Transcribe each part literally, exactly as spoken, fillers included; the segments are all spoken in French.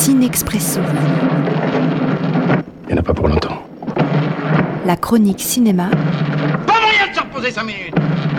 Cinexpresso. Il n'y en a pas pour longtemps. La chronique cinéma. Pas moyen de se reposer cinq minutes.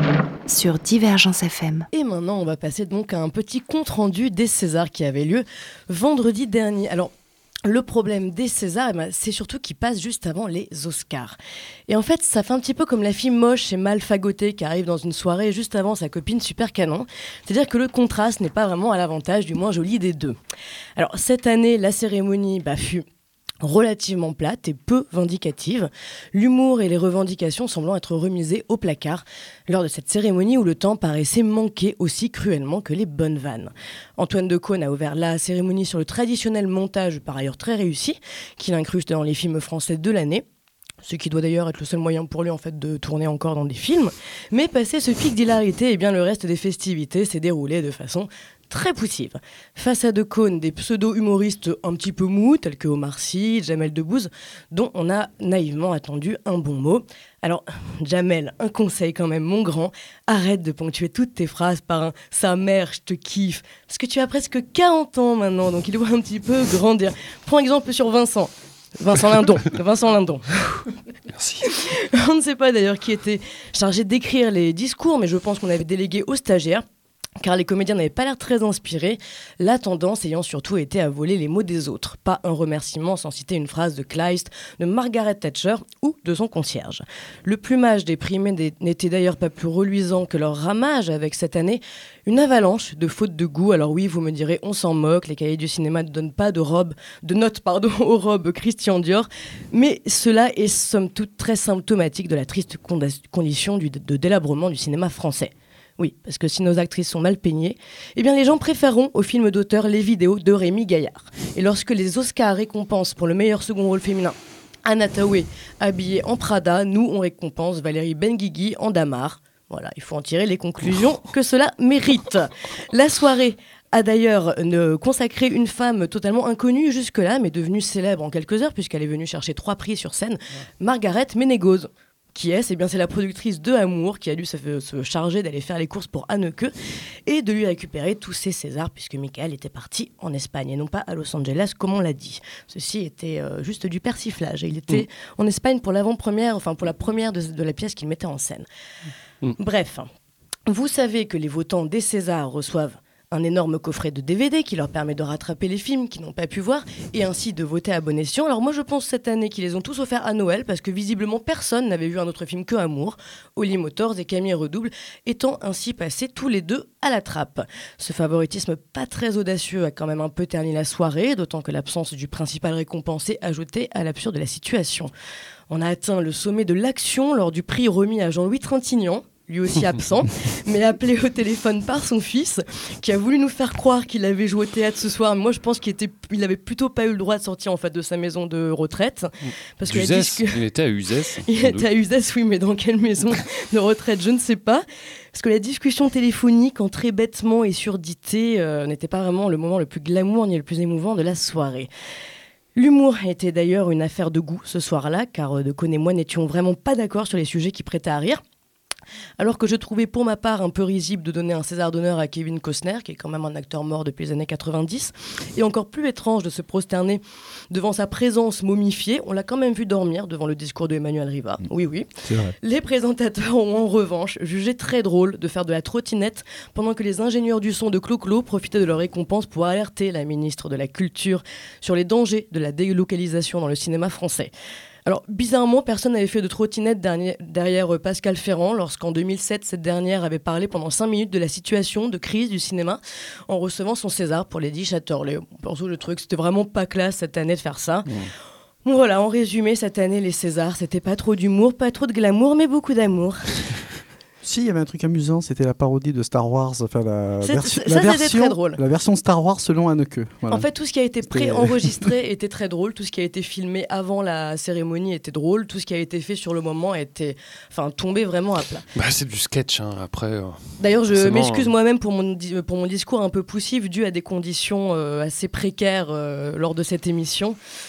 Sur Divergence F M. Et maintenant, on va passer donc à un petit compte-rendu des Césars qui avait lieu vendredi dernier. Alors, le problème des Césars, eh ben, c'est surtout qu'ils passent juste avant les Oscars. Et en fait, ça fait un petit peu comme la fille moche et mal fagotée qui arrive dans une soirée juste avant sa copine super canon. C'est-à-dire que le contraste n'est pas vraiment à l'avantage du moins joli des deux. Alors, cette année, la cérémonie bah, fut relativement plate et peu vindicative, l'humour et les revendications semblant être remisés au placard lors de cette cérémonie où le temps paraissait manquer aussi cruellement que les bonnes vannes. Antoine Decaune a ouvert la cérémonie sur le traditionnel montage, par ailleurs très réussi, qu'il incruste dans les films français de l'année, ce qui doit d'ailleurs être le seul moyen pour lui en fait de tourner encore dans des films. Mais passé ce pic d'hilarité, eh bien le reste des festivités s'est déroulé de façon très poussive. Face à Decaune, des pseudo-humoristes un petit peu mous, tels que Omar Sy, Jamel Debbouze, dont on a naïvement attendu un bon mot. Alors, Jamel, un conseil quand même, mon grand, arrête de ponctuer toutes tes phrases par un « sa mère, je te kiffe », parce que tu as presque quarante ans maintenant, donc il doit un petit peu grandir. Prends exemple sur Vincent. Vincent Lindon. Vincent Lindon. Merci. On ne sait pas d'ailleurs qui était chargé d'écrire les discours, mais je pense qu'on avait délégué aux stagiaires, car les comédiens n'avaient pas l'air très inspirés, la tendance ayant surtout été à voler les mots des autres. Pas un remerciement sans citer une phrase de Kleist, de Margaret Thatcher ou de son concierge. Le plumage des primés n'était d'ailleurs pas plus reluisant que leur ramage avec cette année une avalanche de fautes de goût. Alors oui, vous me direz, on s'en moque, les cahiers du cinéma ne donnent pas de, robe, de notes pardon, aux robes Christian Dior, mais cela est somme toute très symptomatique de la triste condition du, de délabrement du cinéma français. Oui, parce que si nos actrices sont mal peignées, eh bien les gens préféreront au film d'auteur les vidéos de Rémi Gaillard. Et lorsque les Oscars récompensent pour le meilleur second rôle féminin Anna Thaoué habillée en Prada, nous on récompense Valérie Benguigui en Damar. Voilà, il faut en tirer les conclusions que cela mérite. La soirée a d'ailleurs ne consacré une femme totalement inconnue jusque-là, mais devenue célèbre en quelques heures puisqu'elle est venue chercher trois prix sur scène, Margaret Ménégoz. Qui est-ce ? Eh bien, c'est la productrice de Amour qui a dû se, se charger d'aller faire les courses pour Haneke et de lui récupérer tous ses Césars puisque Michael était parti en Espagne et non pas à Los Angeles comme on l'a dit. Ceci était euh, juste du persiflage. Et il était mmh. en Espagne pour l'avant-première, enfin pour la première de, de la pièce qu'il mettait en scène. Mmh. Bref, vous savez que les votants des Césars reçoivent un énorme coffret de D V D qui leur permet de rattraper les films qu'ils n'ont pas pu voir et ainsi de voter à bon escient. Alors moi je pense cette année qu'ils les ont tous offerts à Noël parce que visiblement personne n'avait vu un autre film que Amour, Holly Motors et Camille Redouble étant ainsi passés tous les deux à la trappe. Ce favoritisme pas très audacieux a quand même un peu terni la soirée, d'autant que l'absence du principal récompensé ajoutait à l'absurde de la situation. On a atteint le sommet de l'action lors du prix remis à Jean-Louis Trintignant, lui aussi absent, mais appelé au téléphone par son fils, qui a voulu nous faire croire qu'il avait joué au théâtre ce soir. Moi, je pense qu'il était, il avait plutôt pas eu le droit de sortir en fait de sa maison de retraite. Parce que Uzès, disque... il était à Uzès. Il était à Uzès, oui, mais dans quelle maison de retraite, je ne sais pas. Parce que la discussion téléphonique, en très bêtement et surdité, euh, n'était pas vraiment le moment le plus glamour ni le plus émouvant de la soirée. L'humour était d'ailleurs une affaire de goût ce soir-là, car Decaune et moi n'étions vraiment pas d'accord sur les sujets qui prêtaient à rire. Alors que je trouvais pour ma part un peu risible de donner un César d'honneur à Kevin Costner, qui est quand même un acteur mort depuis les années quatre-vingt-dix, et encore plus étrange de se prosterner devant sa présence momifiée, on l'a quand même vu dormir devant le discours de Emmanuel Riva. Oui, oui. C'est vrai. Les présentateurs ont en revanche jugé très drôle de faire de la trottinette pendant que les ingénieurs du son de Clo-Clo profitaient de leur récompense pour alerter la ministre de la Culture sur les dangers de la délocalisation dans le cinéma français. Alors, bizarrement, personne n'avait fait de trottinette derrière Pascal Ferrand lorsqu'en deux mille sept, cette dernière avait parlé pendant cinq minutes de la situation de crise du cinéma en recevant son César pour Lady Chatterley. Perso, le truc, c'était vraiment pas classe cette année de faire ça. Mmh. Bon, voilà, en résumé, cette année, les Césars, c'était pas trop d'humour, pas trop de glamour, mais beaucoup d'amour. Si, il y avait un truc amusant, c'était la parodie de Star Wars, enfin la, versi- ça, la version, très drôle. La version Star Wars selon Haneke. Voilà. En fait, tout ce qui a été C'était... pré-enregistré était très drôle, tout ce qui a été filmé avant la cérémonie était drôle, tout ce qui a été fait sur le moment était, enfin, tombé vraiment à plat. Bah, c'est du sketch, hein, après. Euh, D'ailleurs, je forcément... m'excuse moi-même pour mon, pour mon discours un peu poussif dû à des conditions euh, assez précaires euh, lors de cette émission.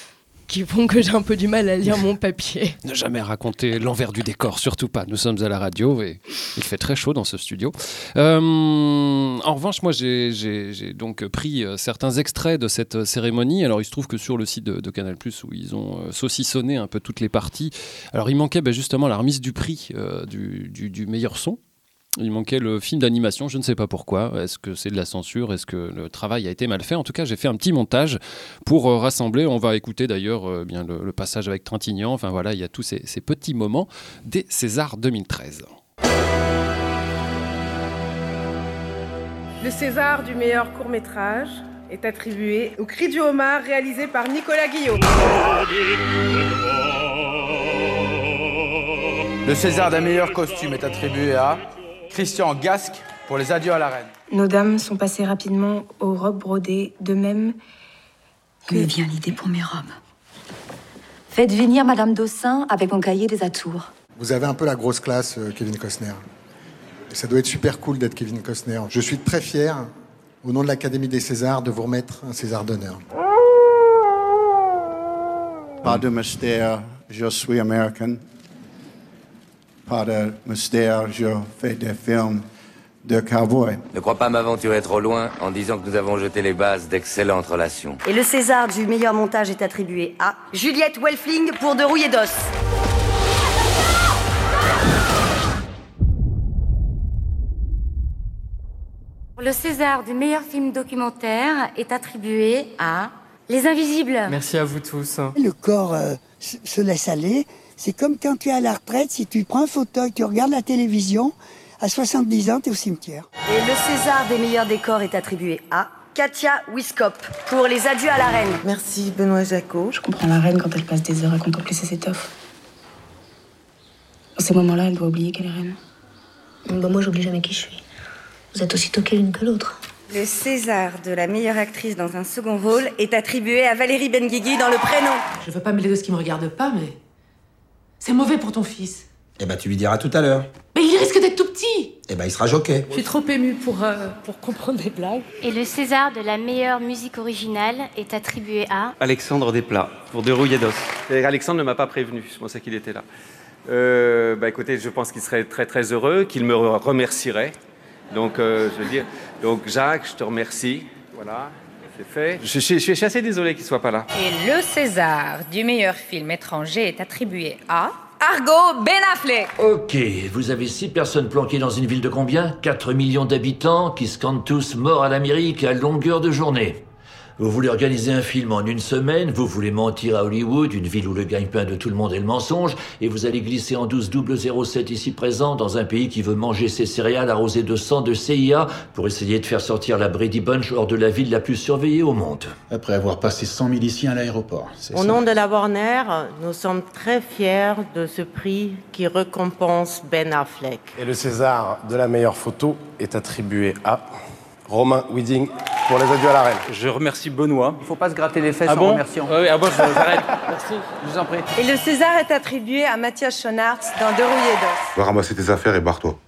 qui font que j'ai un peu du mal à lire mon papier. Ne jamais raconter l'envers du décor, surtout pas. Nous sommes à la radio et il fait très chaud dans ce studio. Euh, en revanche, moi, j'ai, j'ai, j'ai donc pris certains extraits de cette cérémonie. Alors, il se trouve que sur le site de, de Canal+, où ils ont euh, saucissonné un peu toutes les parties, alors il manquait bah, justement la remise du prix euh, du, du, du meilleur son. Il manquait le film d'animation, je ne sais pas pourquoi. Est-ce que c'est de la censure ? Est-ce que le travail a été mal fait ? En tout cas, j'ai fait un petit montage pour euh, rassembler. On va écouter d'ailleurs euh, bien le, le passage avec Trintignant. Enfin voilà, il y a tous ces, ces petits moments des Césars deux mille treize. Le César du meilleur court-métrage est attribué au Cri du homard réalisé par Nicolas Guillot. Le César d'un meilleur costume est attribué à Christian Gasque pour Les Adieux à la Reine. Nos dames sont passées rapidement aux robes brodées, de même que... Me vient l'idée pour mes robes. Faites venir Madame Dossin avec mon cahier des atours. Vous avez un peu la grosse classe, euh, Kevin Costner. Et ça doit être super cool d'être Kevin Costner. Je suis très fier, au nom de l'Académie des Césars, de vous remettre un César d'honneur. Pas de mystère, je suis américain. Pas de mystère, je fais des films de cowboy. Ne crois pas m'aventurer trop loin en disant que nous avons jeté les bases d'excellentes relations. Et le César du meilleur montage est attribué à Juliette Welfling pour De rouille et d'os. Le César du meilleur film documentaire est attribué à Les Invisibles. Merci à vous tous. Le corps euh, se laisse aller. C'est comme quand tu es à la retraite, si tu prends un fauteuil, tu regardes la télévision, à soixante-dix ans, tu es au cimetière. Et le César des meilleurs décors est attribué à Katia Wiskop pour Les Adieux à la Reine. Merci Benoît Jacot. Je comprends la reine quand elle passe des heures à contempler ses étoffes. Dans ces moments-là, elle doit oublier qu'elle est reine. Bah moi, j'oublie jamais qui je suis. Vous êtes aussi toquée l'une que l'autre. Le César de la meilleure actrice dans un second rôle est attribué à Valérie Benguigui dans Le Prénom. Je veux pas mêler de ce qui me regarde pas, mais... c'est mauvais pour ton fils. Eh ben, tu lui diras tout à l'heure. Mais il risque d'être tout petit. Eh ben, il sera jockey. Je suis trop émue pour, euh, pour comprendre des blagues. Et le César de la meilleure musique originale est attribué à... Alexandre Desplat, pour De rouille et d'os. Et Alexandre ne m'a pas prévenu, je pensais qu'il était là. Euh, bah écoutez, je pense qu'il serait très très heureux, qu'il me remercierait. Donc, euh, je veux dire, donc Jacques, je te remercie. Voilà, c'est fait. Je, je, je suis assez désolé qu'il soit pas là. Et le César du meilleur film étranger est attribué à Argo Ben Affleck. Ok, vous avez six personnes planquées dans une ville de combien ? quatre millions d'habitants qui scandent tous mort à l'Amérique à longueur de journée. Vous voulez organiser un film en une semaine, vous voulez mentir à Hollywood, une ville où le gagne-pain de tout le monde est le mensonge, et vous allez glisser en douze double zéro sept ici présent dans un pays qui veut manger ses céréales arrosées de sang de C I A pour essayer de faire sortir la Brady Bunch hors de la ville la plus surveillée au monde. Après avoir passé cent miliciens à l'aéroport. Au nom de la Warner, nous sommes très fiers de ce prix qui récompense Ben Affleck. Et le César de la meilleure photo est attribué à Romain Wedding pour Les Adieux à la Reine. Je remercie Benoît. Il ne faut pas se gratter les fesses ah en bon remerciant. Oui, ah bon, j'arrête. Merci, je vous en prie. Et le César est attribué à Mathias Schoenaerts dans De rouille et d'os. Va ramasser tes affaires et barre-toi.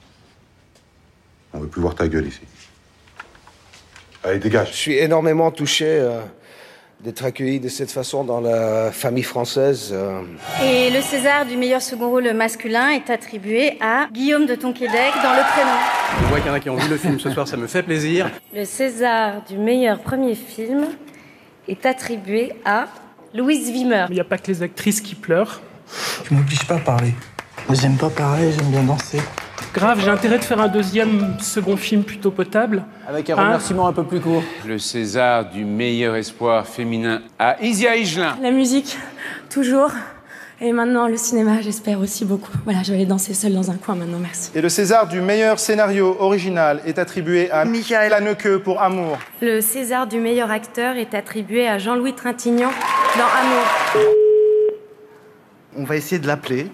On veut plus voir ta gueule ici. Allez, dégage. Je suis énormément touché euh, d'être accueilli de cette façon dans la famille française. Euh. Et le César du meilleur second rôle masculin est attribué à Guillaume de Tonquédec dans Le Prénom. Je vois qu'il y en a qui ont vu le film ce soir, ça me fait plaisir. Le César du meilleur premier film est attribué à Louise Wimmer. Il n'y a pas que les actrices qui pleurent. Tu m'obliges pas à parler. Moi, j'aime pas parler, j'aime bien danser. Grave, j'ai intérêt de faire un deuxième, second film plutôt potable. Avec un remerciement hein un peu plus court. Le César du meilleur espoir féminin à Isia Higelin. La musique, toujours. Et maintenant, le cinéma, j'espère aussi beaucoup. Voilà, je vais aller danser seule dans un coin maintenant, merci. Et le César du meilleur scénario original est attribué à Michael Haneke pour Amour. Le César du meilleur acteur est attribué à Jean-Louis Trintignant dans Amour. On va essayer de l'appeler.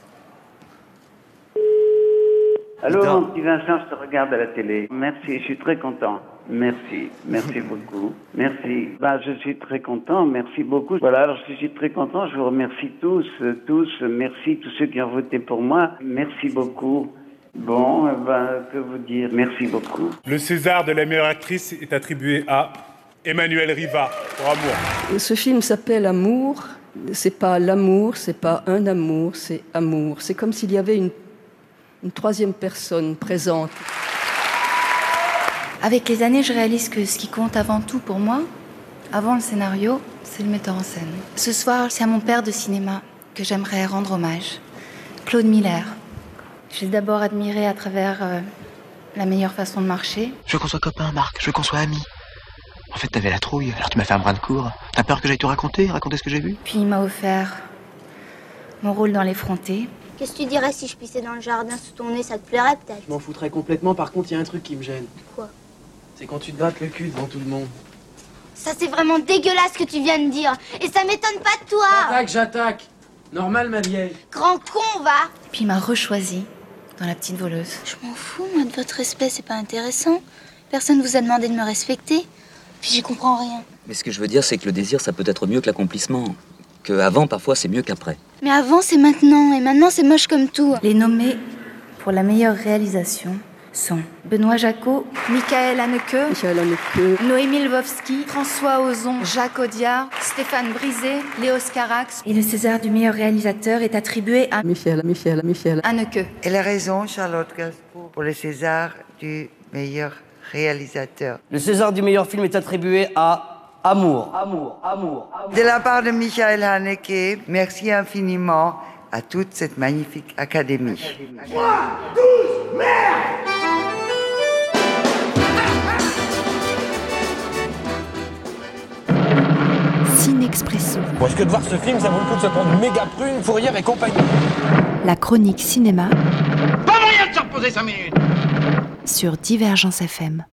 Allô, mon petit Vincent, je te regarde à la télé. Merci, je suis très content. Merci, merci beaucoup. Merci. Bah, je suis très content, merci beaucoup. Voilà, alors je suis très content, je vous remercie tous, tous, merci tous ceux qui ont voté pour moi. Merci beaucoup. Bon, ben, que vous dire, merci beaucoup. Le César de la meilleure actrice est attribué à Emmanuel Riva pour Amour. Ce film s'appelle Amour. C'est pas l'amour, c'est pas un amour, c'est amour. C'est comme s'il y avait une, une troisième personne présente. Avec les années, je réalise que ce qui compte avant tout pour moi, avant le scénario, c'est le metteur en scène. Ce soir, c'est à mon père de cinéma que j'aimerais rendre hommage. Claude Miller. Je l'ai d'abord admiré à travers euh, La meilleure façon de marcher. Je veux qu'on soit copains, Marc. Je veux qu'on soit amis. En fait, t'avais la trouille, alors tu m'as fait un brin de cour. T'as peur que j'aille te raconter, raconter ce que j'ai vu? Puis il m'a offert mon rôle dans L'Effronté. Qu'est-ce que tu dirais si je pissais dans le jardin sous ton nez? Ça te plairait peut-être? Je m'en foutrais complètement, par contre, il y a un truc qui me gêne. Quoi? C'est quand tu te grattes le cul devant tout le monde. Ça, c'est vraiment dégueulasse ce que tu viens de dire. Et ça m'étonne pas de toi. J'attaque, j'attaque. Normal, ma vieille. Grand con, va. Puis il m'a rechoisi dans La Petite Voleuse. Je m'en fous, moi, de votre respect, c'est pas intéressant. Personne vous a demandé de me respecter. Puis j'y comprends rien. Mais ce que je veux dire, c'est que le désir, ça peut être mieux que l'accomplissement. Que avant, parfois, c'est mieux qu'après. Mais avant, c'est maintenant. Et maintenant, c'est moche comme tout. Les nommés pour la meilleure réalisation sont Benoît Jacot, Michael Haneke, Michael Haneke, Noémie Lvovsky, François Ozon, Jacques Audiard, Stéphane Brisé, Léos Carax. Et le César du meilleur réalisateur est attribué à Michel, Michel, Michel Haneke. Elle a raison, Charlotte Gainsbourg, pour le César du meilleur réalisateur. Le César du meilleur film est attribué à Amour. Amour, amour, amour. De la part de Michael Haneke, merci infiniment à toute cette magnifique académie. trois, douze, merde! Cinexpresso. Bon, est-ce que de voir ce film, ça vaut le coup de se prendre méga prune, fourrière et compagnie? La chronique cinéma. Pas moyen de se reposer cinq minutes! Sur Divergence F M.